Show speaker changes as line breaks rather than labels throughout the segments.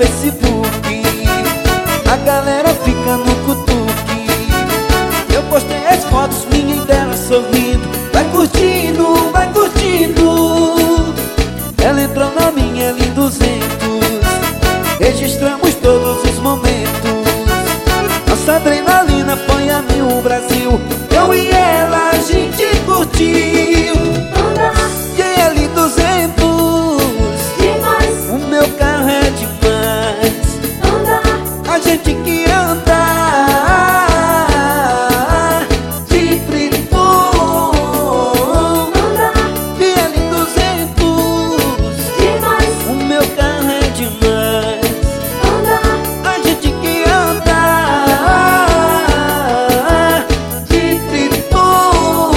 Facebook, a galera fica no cutuque. Eu postei as fotos minha e dela sorrindo. Vai curtindo, vai curtindo. Ela entrou na minha L200. Registramos todos os momentos. Nossa adrenalina foi a mil Brasil. Eu e ela a gente curtiu. E L200
demais.
o meu carro é demais. A gente que anda de Triton. E L200
Demais.
o meu carro é demais. A gente que anda de Triton.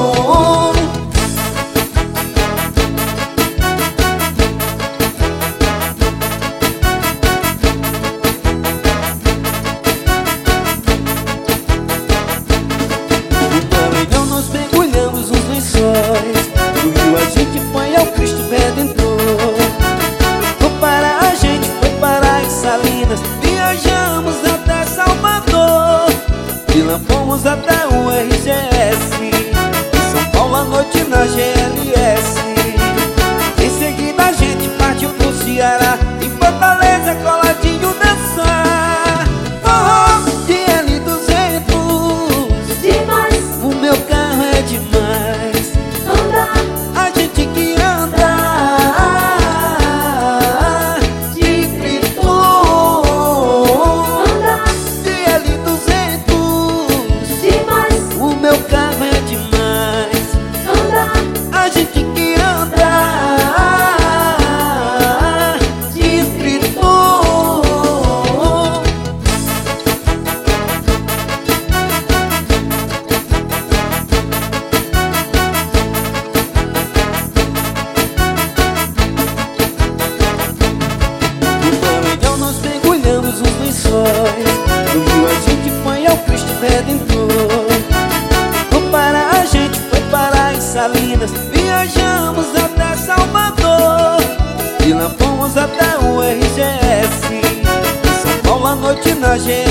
No Maranhão nós mergulhamos nos lençóis. No Rio a gente foi ao Cristo Redentor. No Pará a gente foi para as Salinas. Viajamos até Salvador. De lá fomos até o RGS. Em São Paulo à noite na GLS. Em seguida a gente partiu pro Ceará. Em Fortaleza coladinho dançar. De L200
Demais.
o meu carro é demais. A gente que anda de Triton. De L200
Demais.
o meu carro é demais. A gente que anda de Triton. No Maranhão nós mergulhamos nos lençóis. No Rio a gente foi ao Cristo Redentor. No Pará a gente foi para as Salinas. Viajamos até Salvador. De lá fomos até o RGS. Em São Paulo à noite na GLS.